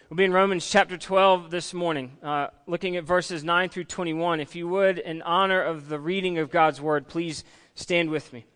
We'll be in Romans chapter 12 this morning, looking at verses 9 through 21. If you would, in honor of the reading of God's word, please stand with me.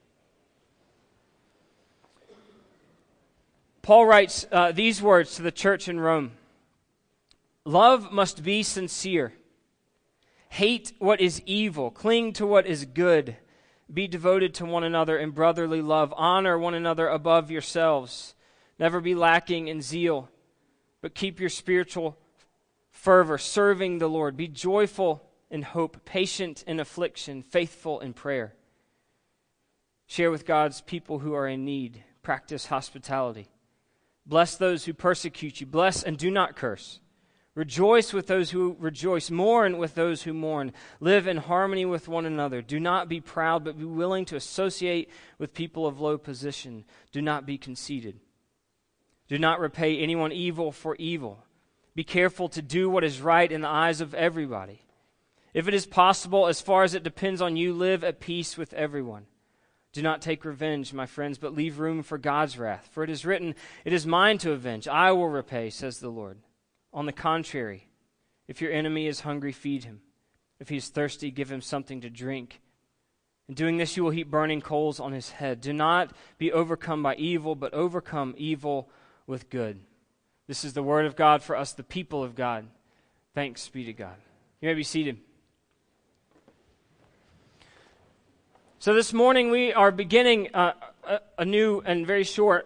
Paul writes these words to the church in Rome. Love must be sincere. Hate what is evil. Cling to what is good. Be devoted to one another in brotherly love. Honor one another above yourselves. Never be lacking in zeal, but keep your spiritual fervor, serving the Lord. Be joyful in hope, patient in affliction, faithful in prayer. Share with God's people who are in need. Practice hospitality. Bless those who persecute you. Bless and do not curse. Rejoice with those who rejoice. Mourn with those who mourn. Live in harmony with one another. Do not be proud, but be willing to associate with people of low position. Do not be conceited. Do not repay anyone evil for evil. Be careful to do what is right in the eyes of everybody. If it is possible, as far as it depends on you, live at peace with everyone. Do not take revenge, my friends, but leave room for God's wrath. For it is written, "It is mine to avenge. I will repay," says the Lord. On the contrary, if your enemy is hungry, feed him. If he is thirsty, give him something to drink. In doing this, you will heap burning coals on his head. Do not be overcome by evil, but overcome evil with good. This is the word of God for us, the people of God. Thanks be to God. You may be seated. So this morning we are beginning a new and very short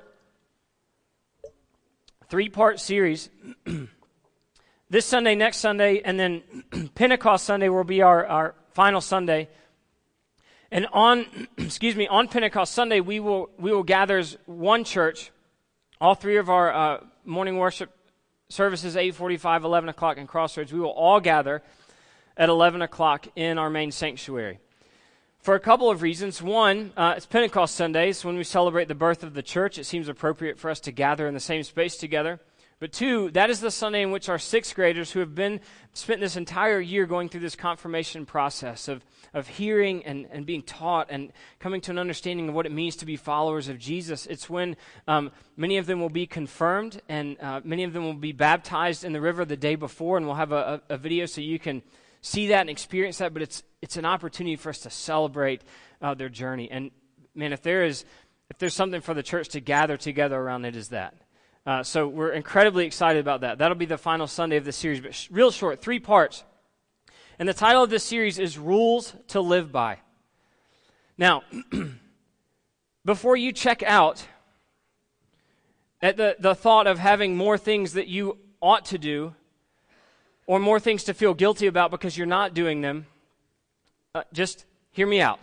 3-part series. This Sunday, next Sunday, and then Pentecost Sunday will be our final Sunday. And on Pentecost Sunday we will gather as one church. All three of our morning worship services, 8:45, 11 o'clock, and Crossroads, we will all gather at 11 o'clock in our main sanctuary. For a couple of reasons. One, it's Pentecost Sunday, so when we celebrate the birth of the church, it seems appropriate for us to gather in the same space together. But two, that is the Sunday in which our 6th graders who have spent this entire year going through this confirmation process of hearing and being taught and coming to an understanding of what it means to be followers of Jesus. It's when many of them will be confirmed and many of them will be baptized in the river the day before, and we'll have a video so you can see that and experience that, but it's an opportunity for us to celebrate their journey. And man, if there's something for the church to gather together around, it is that. So we're incredibly excited about that. That'll be the final Sunday of this series, but real short, 3 parts. And the title of this series is Rules to Live By. Now, before you check out at the thought of having more things that you ought to do or more things to feel guilty about because you're not doing them, just hear me out.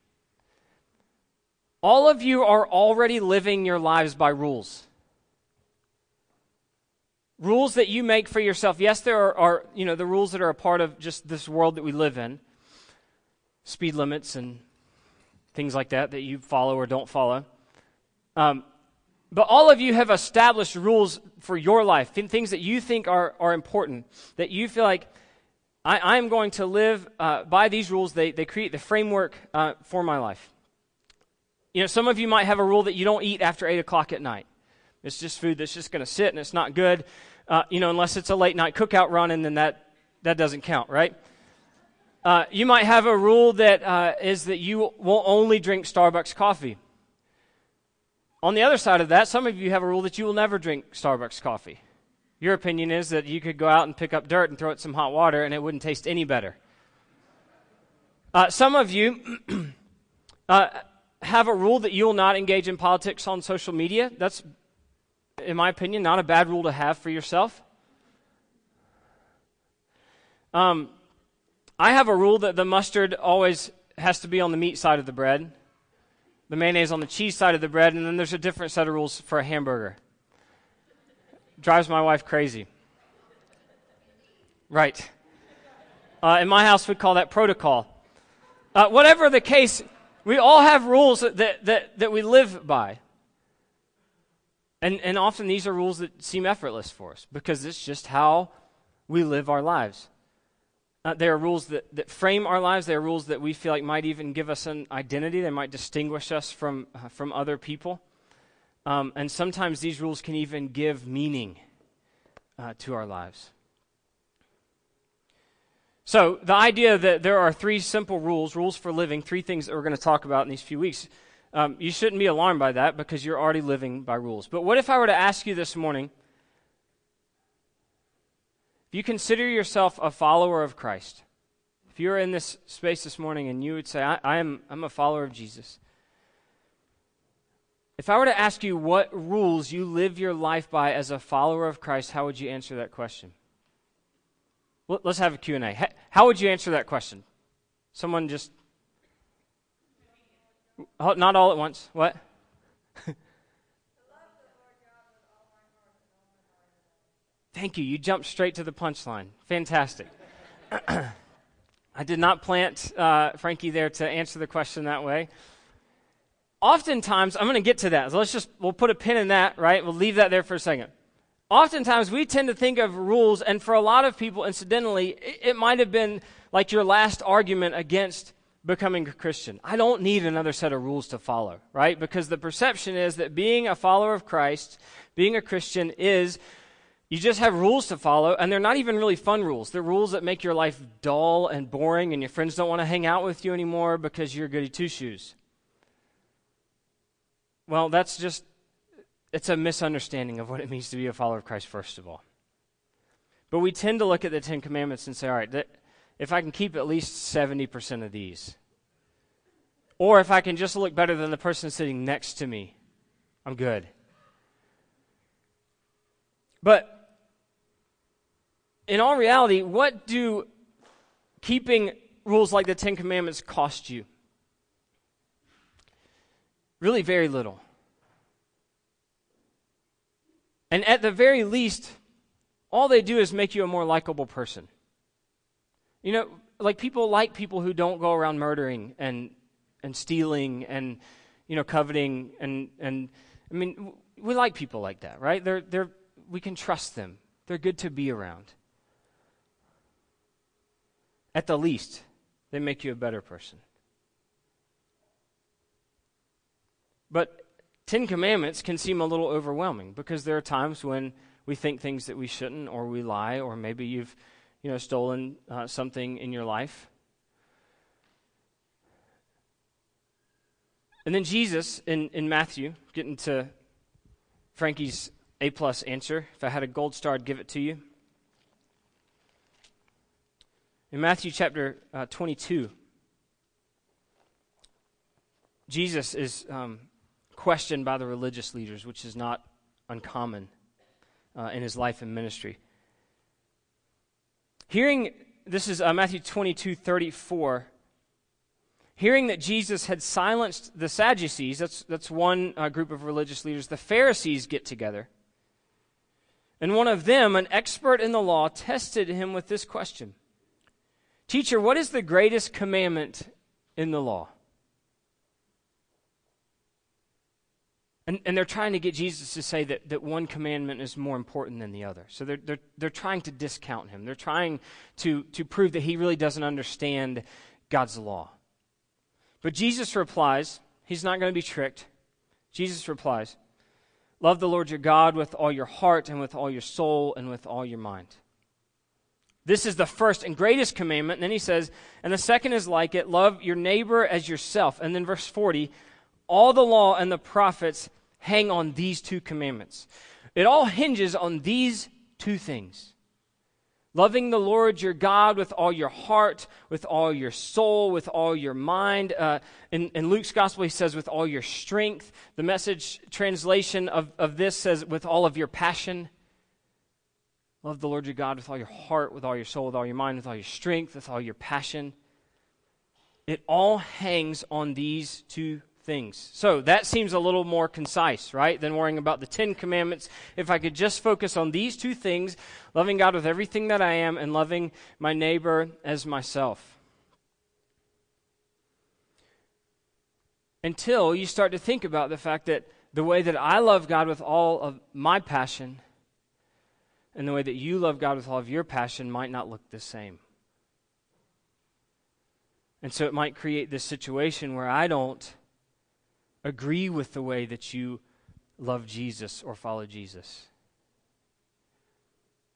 All of you are already living your lives by rules. Rules that you make for yourself. Yes, there are the rules that are a part of just this world that we live in. Speed limits and things like that you follow or don't follow. But all of you have established rules for your life, things that you think are important, that you feel like, I am going to live by these rules. They create the framework for my life. Some of you might have a rule that you don't eat after 8 o'clock at night. It's just food that's just going to sit and it's not good, unless it's a late night cookout run, and then that doesn't count, right? You might have a rule that is that you will only drink Starbucks coffee. On the other side of that, some of you have a rule that you will never drink Starbucks coffee. Your opinion is that you could go out and pick up dirt and throw it in some hot water and it wouldn't taste any better. Some of you have a rule that you will not engage in politics on social media. That's, in my opinion, not a bad rule to have for yourself. I have a rule that the mustard always has to be on the meat side of the bread, the mayonnaise on the cheese side of the bread, and then there's a different set of rules for a hamburger. Drives my wife crazy. Right. In my house, we'd call that protocol. Whatever the case, we all have rules that we live by. And often these are rules that seem effortless for us because it's just how we live our lives. There are rules that frame our lives. There are rules that we feel like might even give us an identity. They might distinguish us from other people. And sometimes these rules can even give meaning to our lives. So the idea that there are 3 simple rules for living, 3 things that we're going to talk about in these few weeks, you shouldn't be alarmed by that because you're already living by rules. But what if I were to ask you this morning, if you consider yourself a follower of Christ, if you're in this space this morning and you would say, I'm a follower of Jesus, if I were to ask you what rules you live your life by as a follower of Christ, how would you answer that question? Well, let's have a Q&A. How would you answer that question? Someone just... Not all at once. What? Thank you. You jumped straight to the punchline. Fantastic. I did not plant Frankie there to answer the question that way. Oftentimes, I'm going to get to that. So we'll put a pin in that, right? We'll leave that there for a second. Oftentimes, we tend to think of rules, and for a lot of people, incidentally, it might have been like your last argument against becoming a Christian. I don't need another set of rules to follow, right? Because the perception is that being a follower of Christ, being a Christian is, you just have rules to follow, and they're not even really fun rules. They're rules that make your life dull and boring, and your friends don't want to hang out with you anymore because you're goody two-shoes. Well, it's a misunderstanding of what it means to be a follower of Christ, first of all. But we tend to look at the 10 Commandments and say, all right, if I can keep at least 70% of these, or if I can just look better than the person sitting next to me, I'm good. But in all reality, what do keeping rules like the 10 Commandments cost you? Really very little. And at the very least, all they do is make you a more likable person. You know, like people who don't go around murdering and stealing and, coveting and I mean, we like people like that, right? We can trust them. They're good to be around. At the least, they make you a better person. But 10 Commandments can seem a little overwhelming because there are times when we think things that we shouldn't, or we lie, or maybe you've stolen something in your life. And then Jesus, in Matthew, getting to Frankie's A+ answer, if I had a gold star, I'd give it to you. In Matthew chapter 22, Jesus is questioned by the religious leaders, which is not uncommon in his life and ministry. This is Matthew 22:34. Hearing that Jesus had silenced the Sadducees, that's one group of religious leaders, the Pharisees get together. And one of them, an expert in the law, tested him with this question. Teacher, what is the greatest commandment in the law? And they're trying to get Jesus to say that one commandment is more important than the other. So they're trying to discount him. They're trying to prove that he really doesn't understand God's law. But Jesus replies, he's not going to be tricked. Jesus replies, love the Lord your God with all your heart and with all your soul and with all your mind. This is the first and greatest commandment. And then he says, and the second is like it, love your neighbor as yourself. And then verse 40, all the law and the prophets hang on these 2 commandments. It all hinges on these 2 things. Loving the Lord your God with all your heart, with all your soul, with all your mind. In Luke's gospel, he says with all your strength. The Message translation of this says with all of your passion. Love the Lord your God with all your heart, with all your soul, with all your mind, with all your strength, with all your passion. It all hangs on these 2 things. So that seems a little more concise, right, than worrying about the 10 Commandments. If I could just focus on these 2 things, loving God with everything that I am and loving my neighbor as myself. Until you start to think about the fact that the way that I love God with all of my passion and the way that you love God with all of your passion might not look the same. And so it might create this situation where I don't agree with the way that you love Jesus or follow Jesus.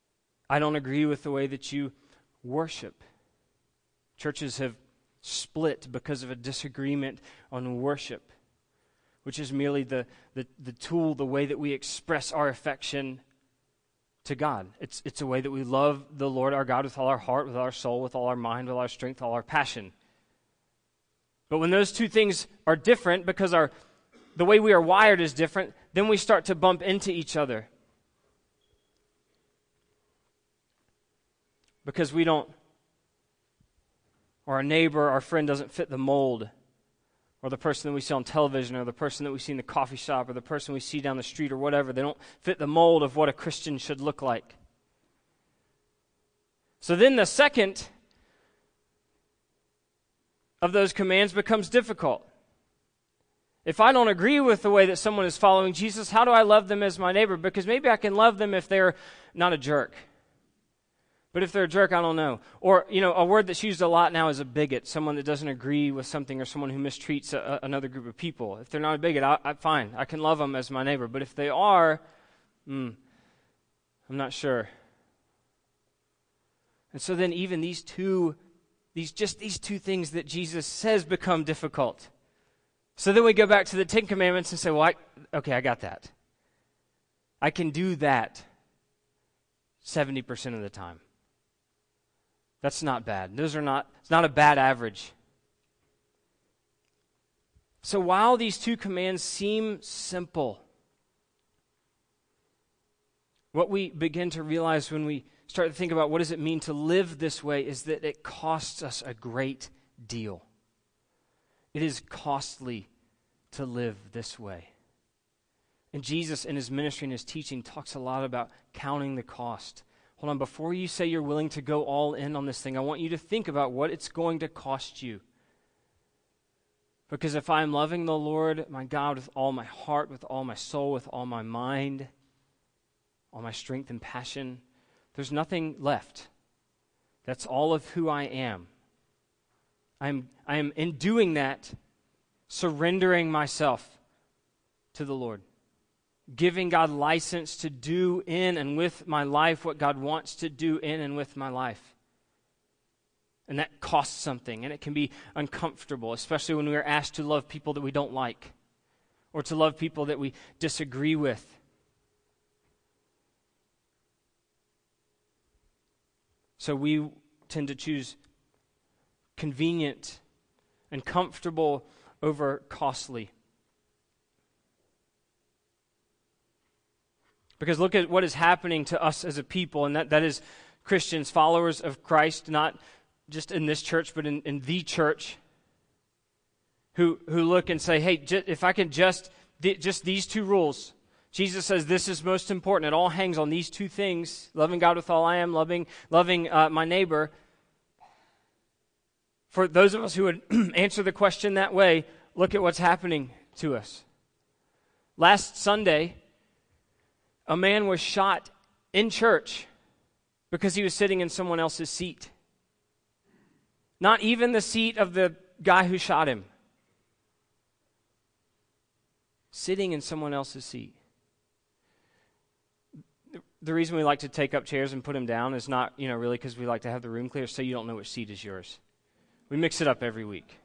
I don't agree with the way that you worship. Churches have split because of a disagreement on worship, which is merely the tool, the way that we express our affection to God. It's a way that we love the Lord our God with all our heart, with all our soul, with all our mind, with all our strength, all our passion. But when those two things are different, because the way we are wired is different, then we start to bump into each other. Because we don't, or our neighbor, our friend doesn't fit the mold, or the person that we see on television, or the person that we see in the coffee shop, or the person we see down the street, or whatever. They don't fit the mold of what a Christian should look like. So then the second of those commands becomes difficult. If I don't agree with the way that someone is following Jesus, how do I love them as my neighbor? Because maybe I can love them if they're not a jerk. But if they're a jerk, I don't know. Or, a word that's used a lot now is a bigot, someone that doesn't agree with something or someone who mistreats another group of people. If they're not a bigot, fine. I can love them as my neighbor. But if they are, I'm not sure. And so then even these two things that Jesus says become difficult. So then we go back to the Ten Commandments and say, well, I got that. I can do that 70% of the time. That's not bad. It's not a bad average. So while these two commands seem simple, what we begin to realize when we start to think about what does it mean to live this way is that it costs us a great deal. It is costly to live this way. And Jesus in his ministry and his teaching talks a lot about counting the cost. Hold on, before you say you're willing to go all in on this thing, I want you to think about what it's going to cost you. Because if I'm loving the Lord, my God, with all my heart, with all my soul, with all my mind, all my strength and passion, there's nothing left. That's all of who I am. I am in doing that, surrendering myself to the Lord. Giving God license to do in and with my life what God wants to do in and with my life. And that costs something, and it can be uncomfortable, especially when we are asked to love people that we don't like, or to love people that we disagree with. So we tend to choose convenient and comfortable over costly. Because look at what is happening to us as a people, and that is Christians, followers of Christ, not just in this church, but in the church, who look and say, hey, if I can just these two rules. Jesus says this is most important. It all hangs on these two things, loving God with all I am, loving my neighbor. For those of us who would answer the question that way, look at what's happening to us. Last Sunday, a man was shot in church because he was sitting in someone else's seat. Not even the seat of the guy who shot him. Sitting in someone else's seat. The reason we like to take up chairs and put them down is not, really because we like to have the room clear so you don't know which seat is yours. We mix it up every week.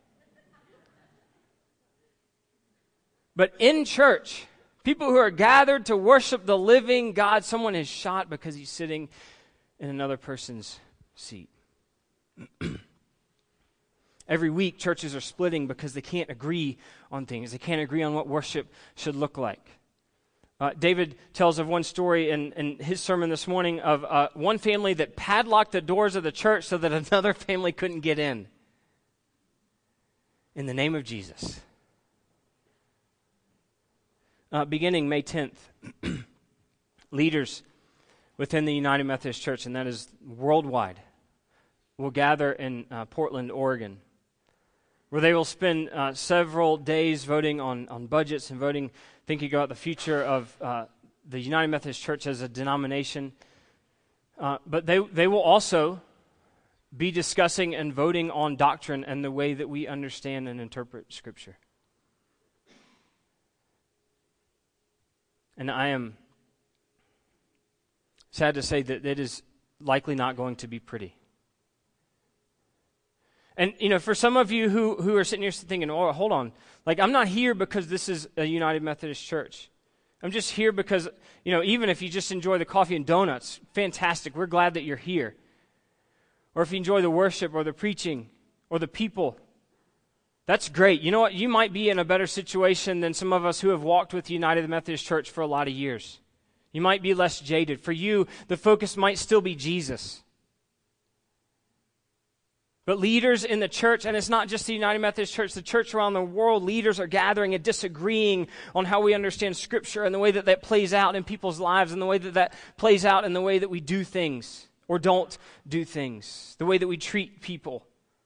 But in church, people who are gathered to worship the living God, someone is shot because he's sitting in another person's seat. Every week, churches are splitting because they can't agree on things. They can't agree on what worship should look like. David tells of one story in his sermon this morning of one family that padlocked the doors of the church so that another family couldn't get in the name of Jesus. Beginning May 10th, leaders within the United Methodist Church, and that is worldwide, will gather in Portland, Oregon, where they will spend several days voting on budgets and thinking about the future of the United Methodist Church as a denomination. But they will also be discussing and voting on doctrine and the way that we understand and interpret Scripture. And I am sad to say that it is likely not going to be pretty. And, for some of you who are sitting here thinking, oh, hold on, like, I'm not here because this is a United Methodist Church. I'm just here because, even if you just enjoy the coffee and donuts, fantastic, we're glad that you're here. Or if you enjoy the worship or the preaching or the people, that's great. You know what? You might be in a better situation than some of us who have walked with the United Methodist Church for a lot of years. You might be less jaded. For you, the focus might still be Jesus. But leaders in the church, and it's not just the United Methodist Church, the church around the world, leaders are gathering and disagreeing on how we understand Scripture and the way that that plays out in people's lives and the way that that plays out in the way that we do things or don't do things, the way that we treat people.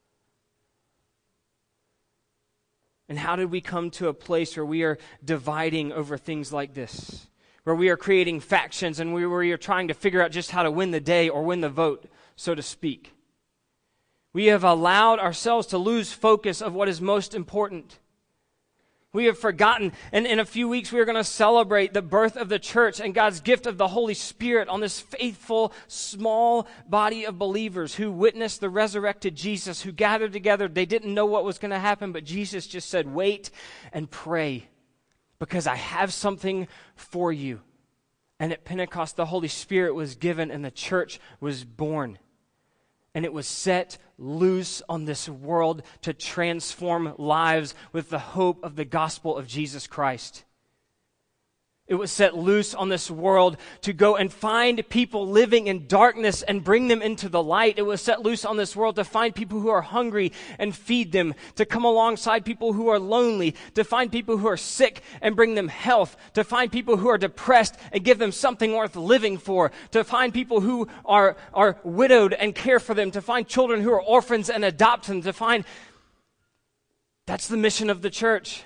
And how did we come to a place where we are dividing over things like this? Where we are creating factions and where we are trying to figure out just how to win the day or win the vote, so to speak. We have allowed ourselves to lose focus of what is most important. We have forgotten, and in a few weeks we are going to celebrate the birth of the church and God's gift of the Holy Spirit on this faithful, small body of believers who witnessed the resurrected Jesus, who gathered together. They didn't know what was going to happen, but Jesus just said, wait and pray, because I have something for you. And at Pentecost, the Holy Spirit was given and the church was born. And it was set loose on this world to transform lives with the hope of the gospel of Jesus Christ. It was set loose on this world to go and find people living in darkness and bring them into the light. It was set loose on this world to find people who are hungry and feed them, to come alongside people who are lonely, to find people who are sick and bring them health, to find people who are depressed and give them something worth living for, to find people who are widowed and care for them, to find children who are orphans and adopt them, to find... That's the mission of the church.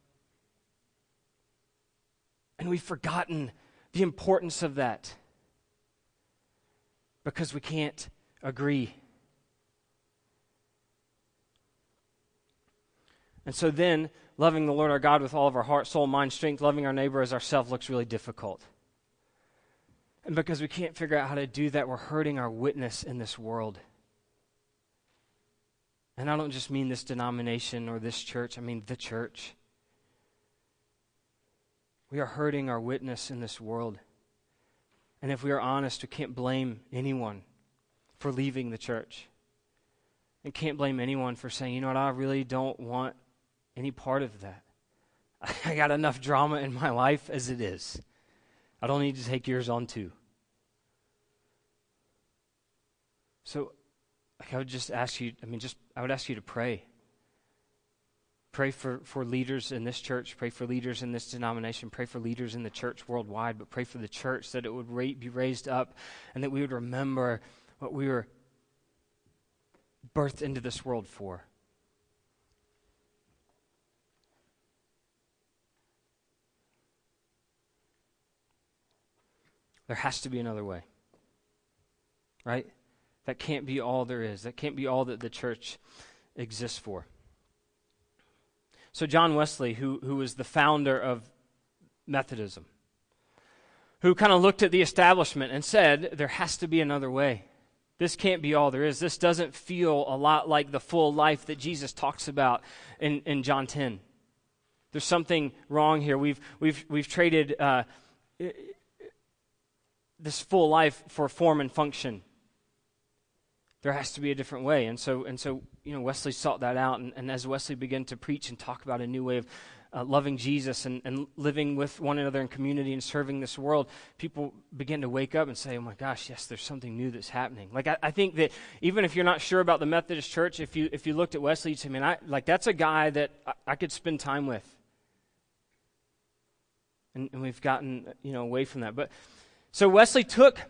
And we've forgotten the importance of that because we can't agree. And so then, loving the Lord our God with all of our heart, soul, mind, strength, loving our neighbor as ourselves looks really difficult. And because we can't figure out how to do that, we're hurting our witness in this world. And I don't just mean this denomination or this church, I mean the church. We are hurting our witness in this world. And if we are honest, we can't blame anyone for leaving the church. And can't blame anyone for saying, you know what, I really don't want any part of that. I got enough drama in my life as it is. I don't need to take yours on too. So I would just ask you, I would ask you to pray. Pray for leaders in this church. Pray for leaders in this denomination. Pray for leaders in the church worldwide. But pray for the church that it would be raised up and that we would remember what we were birthed into this world for. There has to be another way. Right? That can't be all there is. That can't be all that the church exists for. So John Wesley, who was the founder of Methodism, who kind of looked at the establishment and said, there has to be another way. This can't be all there is. This doesn't feel a lot like the full life that Jesus talks about in John 10. There's something wrong here. We've traded this full life for form and function. There has to be a different way. And so Wesley sought that out. And as Wesley began to preach and talk about a new way of loving Jesus and living with one another in community and serving this world, people began to wake up and say, oh my gosh, yes, there's something new that's happening. Like, I think that even if you're not sure about the Methodist Church, if you looked at Wesley, you'd say, man, that's a guy that I could spend time with. And we've gotten away from that. But so Wesley took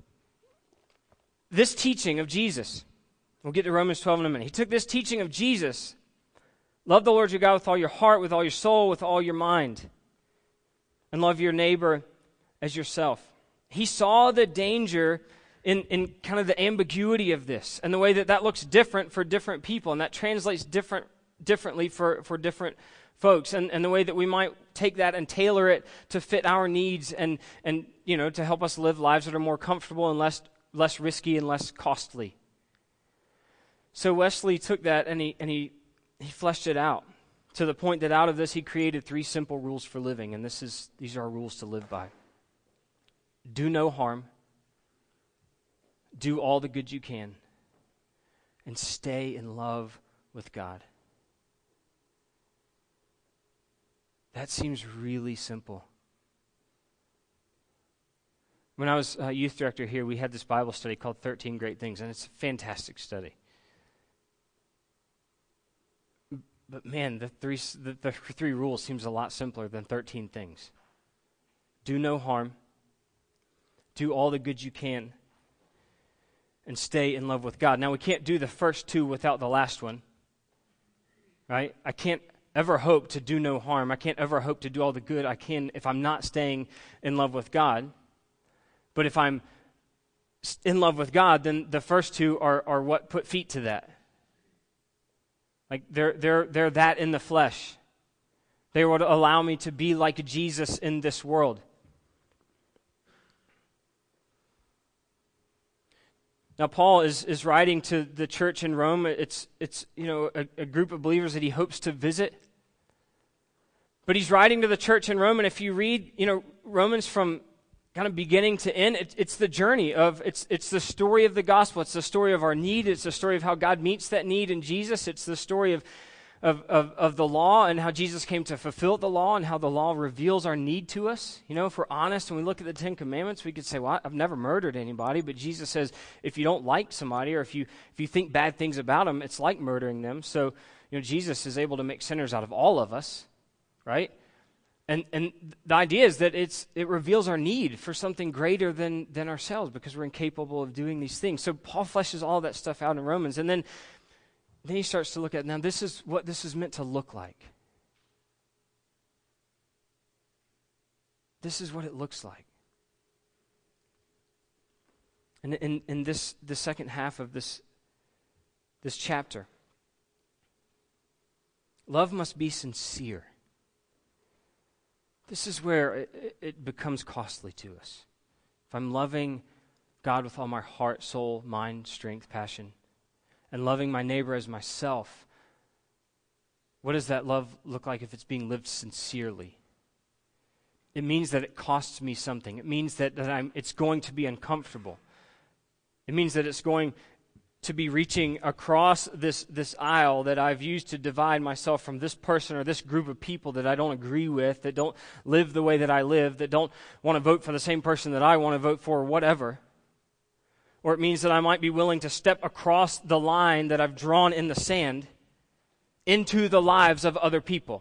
this teaching of Jesus. We'll get to Romans 12 in a minute. He took this teaching of Jesus. Love the Lord your God with all your heart, with all your soul, with all your mind. And love your neighbor as yourself. He saw the danger in kind of the ambiguity of this and the way that looks different for different people, and that translates differently for different folks, and the way that we might take that and tailor it to fit our needs and to help us live lives that are more comfortable and less less risky and less costly. So Wesley took that and he fleshed it out to the point that out of this he created 3 simple rules for living, and these are our rules to live by. Do no harm, do all the good you can, and stay in love with God. That seems really simple. When I was youth director here, we had this Bible study called 13 Great Things, and it's a fantastic study. But man, the three rules seems a lot simpler than 13 things. Do no harm, do all the good you can, and stay in love with God. Now, we can't do the first 2 without the last one, right? I can't ever hope to do no harm. I can't ever hope to do all the good I can if I'm not staying in love with God. But if I'm in love with God, then the first 2 are what put feet to that. Like they're that in the flesh. They would allow me to be like Jesus in this world. Now, Paul is writing to the church in Rome. It's a group of believers that he hopes to visit. But he's writing to the church in Rome, and if you read, Romans from kind of beginning to end, it's the journey of, it's the story of the gospel. It's the story of our need. It's the story of how God meets that need in Jesus. It's the story of the law and how Jesus came to fulfill the law and how the law reveals our need to us. If we're honest and we look at the 10 Commandments, we could say, well, I've never murdered anybody, but Jesus says if you don't like somebody or if you think bad things about them, it's like murdering them. So, Jesus is able to make sinners out of all of us, right? And the idea is that it reveals our need for something greater than ourselves because we're incapable of doing these things. So Paul fleshes all that stuff out in Romans, and then he starts to look at, now this is what this is meant to look like. This is what it looks like. And in the second half of this chapter, love must be sincere. This is where it becomes costly to us. If I'm loving God with all my heart, soul, mind, strength, passion, and loving my neighbor as myself, what does that love look like if it's being lived sincerely? It means that it costs me something. It means that it's going to be uncomfortable. It means that it's going to be reaching across this aisle that I've used to divide myself from this person or this group of people that I don't agree with, that don't live the way that I live, that don't want to vote for the same person that I want to vote for, or whatever. Or it means that I might be willing to step across the line that I've drawn in the sand into the lives of other people.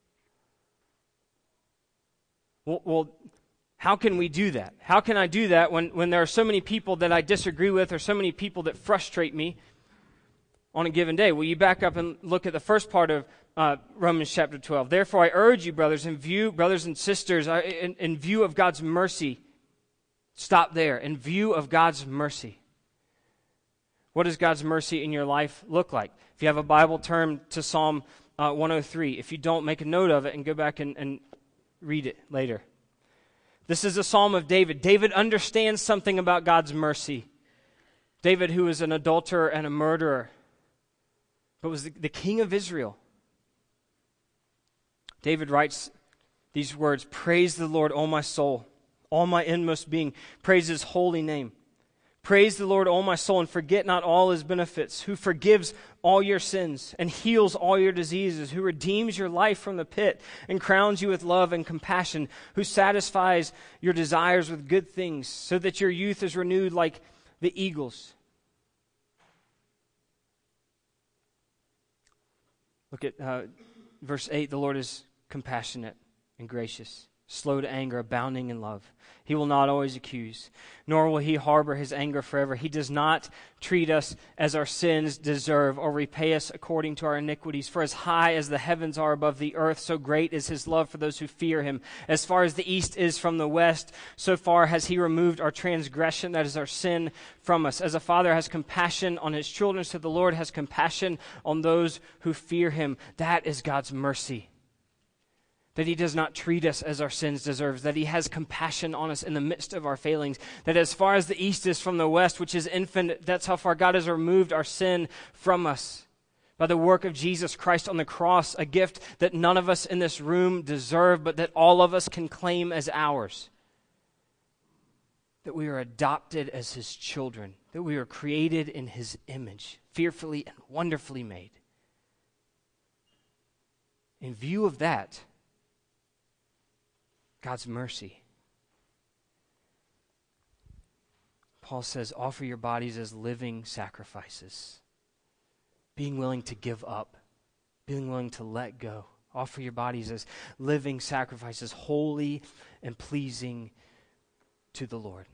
Well, how can we do that? How can I do that when there are so many people that I disagree with or so many people that frustrate me on a given day? Well, you back up and look at the first part of Romans chapter 12. Therefore, I urge you, brothers and sisters, in view of God's mercy, stop there. In view of God's mercy. What does God's mercy in your life look like? If you have a Bible, turn to Psalm 103. If you don't, make a note of it and go back and read it later. This is a psalm of David. David understands something about God's mercy. David, who is an adulterer and a murderer, but was the king of Israel. David writes these words, "Praise the Lord, O my soul, all my inmost being. Praise his holy name. Praise the Lord, O my soul, and forget not all his benefits, who forgives all your sins and heals all your diseases, who redeems your life from the pit and crowns you with love and compassion, who satisfies your desires with good things, so that your youth is renewed like the eagles." Look at verse 8. The Lord is compassionate and gracious, slow to anger, abounding in love. He will not always accuse, nor will he harbor his anger forever. He does not treat us as our sins deserve or repay us according to our iniquities. For as high as the heavens are above the earth, so great is his love for those who fear him. As far as the east is from the west, so far has he removed our transgression, that is our sin, from us. As a father has compassion on his children, so the Lord has compassion on those who fear him. That is God's mercy. that he does not treat us as our sins deserve, that he has compassion on us in the midst of our failings, that as far as the east is from the west, which is infinite, that's how far God has removed our sin from us by the work of Jesus Christ on the cross, a gift that none of us in this room deserve, but that all of us can claim as ours. That we are adopted as his children, that we are created in his image, fearfully and wonderfully made. In view of that, God's mercy, Paul says, offer your bodies as living sacrifices. Being willing to give up, being willing to let go. Offer your bodies as living sacrifices, holy and pleasing to the Lord.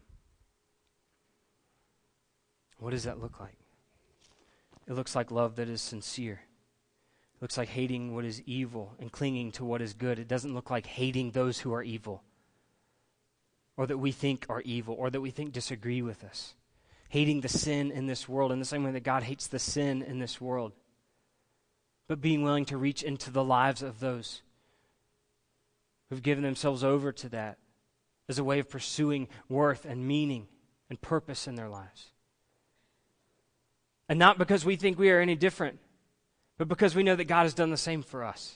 What does that look like? It looks like love that is sincere. It looks like hating what is evil and clinging to what is good. It doesn't look like hating those who are evil, or that we think are evil, or that we think disagree with us. Hating the sin in this world in the same way that God hates the sin in this world. But being willing to reach into the lives of those who've given themselves over to that as a way of pursuing worth and meaning and purpose in their lives. And not because we think we are any different, but because we know that God has done the same for us.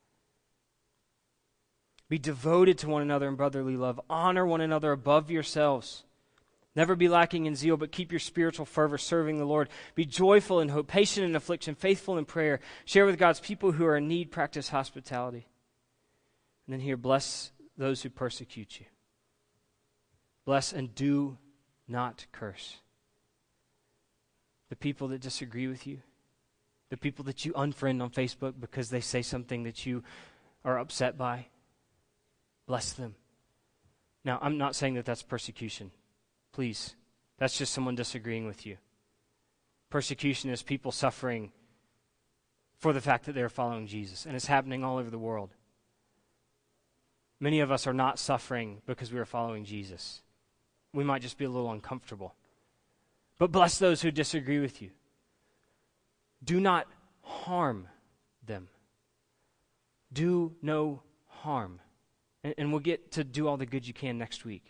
Be devoted to one another in brotherly love. Honor one another above yourselves. Never be lacking in zeal, but keep your spiritual fervor serving the Lord. Be joyful in hope, patient in affliction, faithful in prayer. Share with God's people who are in need. Practice hospitality. And then here, bless those who persecute you. Bless and do not curse. The people that disagree with you, the people that you unfriend on Facebook because they say something that you are upset by, bless them. Now, I'm not saying that that's persecution. Please, that's just someone disagreeing with you. Persecution is people suffering for the fact that they're following Jesus, and it's happening all over the world. Many of us are not suffering because we are following Jesus. We might just be a little uncomfortable. But bless those who disagree with you. Do not harm them. Do no harm. And we'll get to do all the good you can next week.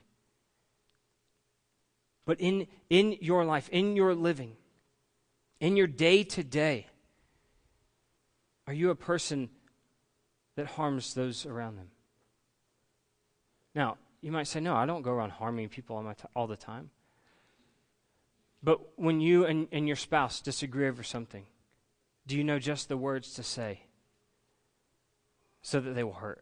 But in your life, in your living, in your day-to-day, are you a person that harms those around them? Now, you might say, no, I don't go around harming people all the time. But when you and your spouse disagree over something, do you know just the words to say so that they will hurt?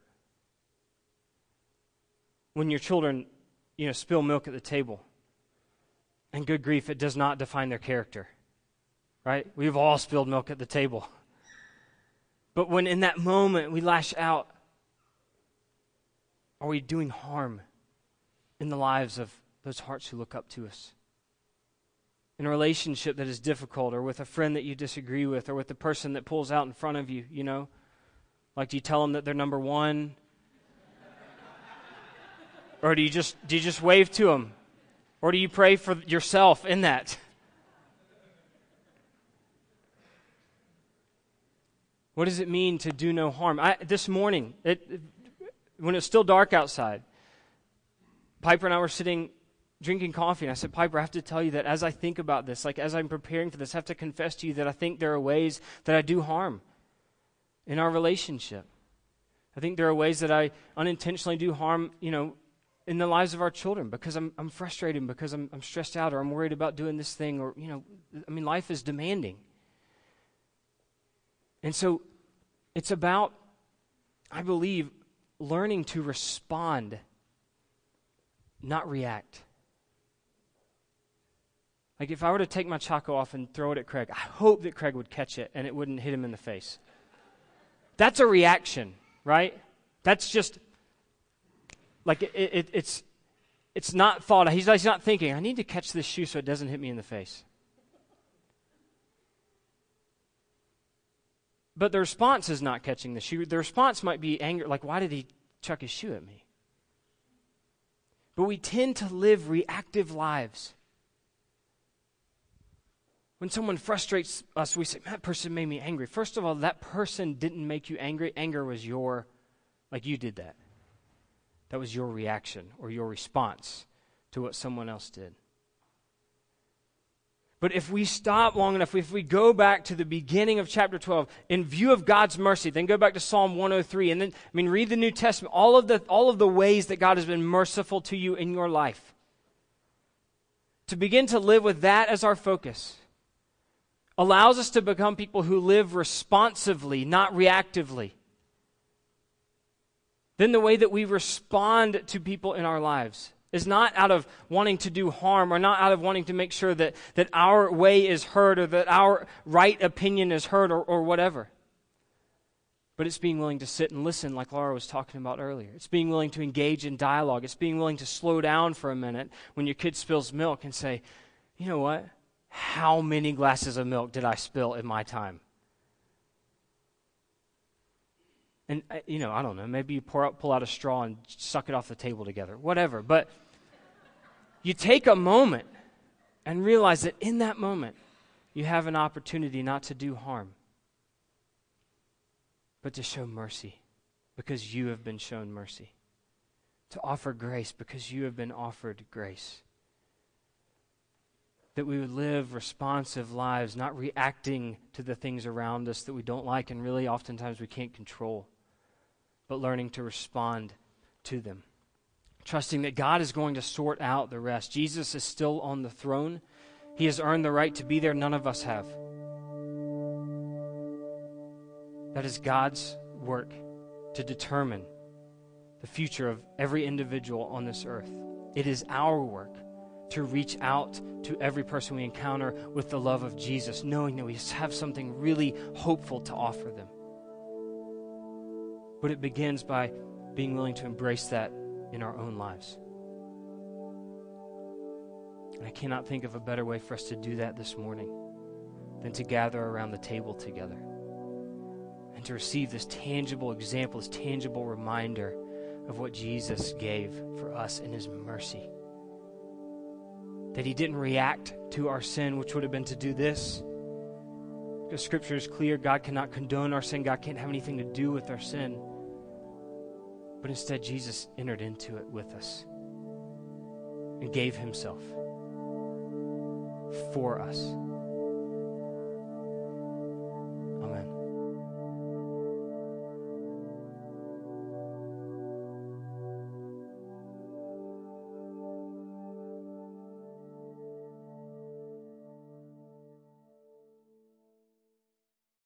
When your children, spill milk at the table, and good grief, it does not define their character, right? We've all spilled milk at the table. But when in that moment we lash out, are we doing harm in the lives of those hearts who look up to us? In a relationship that is difficult, or with a friend that you disagree with, or with the person that pulls out in front of you, Like, do you tell them that they're number one? Or do you just wave to them? Or do you pray for yourself in that? What does it mean to do no harm? This morning, when it's still dark outside, Piper and I were sitting drinking coffee, and I said, Piper, I have to tell you that as I think about this, like as I'm preparing for this, I have to confess to you that I think there are ways that I do harm in our relationship. I think there are ways that I unintentionally do harm, in the lives of our children, because I'm frustrated, because I'm stressed out, or I'm worried about doing this thing, or, life is demanding. And so it's about, I believe, learning to respond, not react. Like if I were to take my Choco off and throw it at Craig, I hope that Craig would catch it and it wouldn't hit him in the face. That's a reaction, right? That's just, like it's not thought. He's not thinking, I need to catch this shoe so it doesn't hit me in the face. But the response is not catching the shoe. The response might be anger, like, why did he chuck his shoe at me? But we tend to live reactive lives. When someone frustrates us, we say, that person made me angry. First of all, that person didn't make you angry. Anger was your Like you did that. That was your reaction or your response to what someone else did. But if we stop long enough, if we go back to the beginning of chapter 12, in view of God's mercy, then go back to Psalm 103, and then, read the New Testament, all of the ways that God has been merciful to you in your life. To begin to live with that as our focus allows us to become people who live responsively, not reactively. Then the way that we respond to people in our lives is not out of wanting to do harm or not out of wanting to make sure that our way is heard or that our right opinion is heard or whatever. But it's being willing to sit and listen like Laura was talking about earlier. It's being willing to engage in dialogue. It's being willing to slow down for a minute when your kid spills milk and say, you know what? How many glasses of milk did I spill in my time? And, I don't know, maybe you pull out a straw and suck it off the table together, whatever. But you take a moment and realize that in that moment, you have an opportunity not to do harm, but to show mercy because you have been shown mercy. To offer grace because you have been offered grace. That we would live responsive lives, not reacting to the things around us that we don't like and really oftentimes we can't control, but learning to respond to them. Trusting that God is going to sort out the rest. Jesus is still on the throne. He has earned the right to be there. None of us have. That is God's work to determine the future of every individual on this earth. It is our work to reach out to every person we encounter with the love of Jesus, knowing that we have something really hopeful to offer them. But it begins by being willing to embrace that in our own lives. And I cannot think of a better way for us to do that this morning than to gather around the table together and to receive this tangible example, this tangible reminder of what Jesus gave for us in his mercy. That he didn't react to our sin, which would have been to do this. Because Scripture is clear, God cannot condone our sin. God can't have anything to do with our sin. But instead, Jesus entered into it with us and gave himself for us.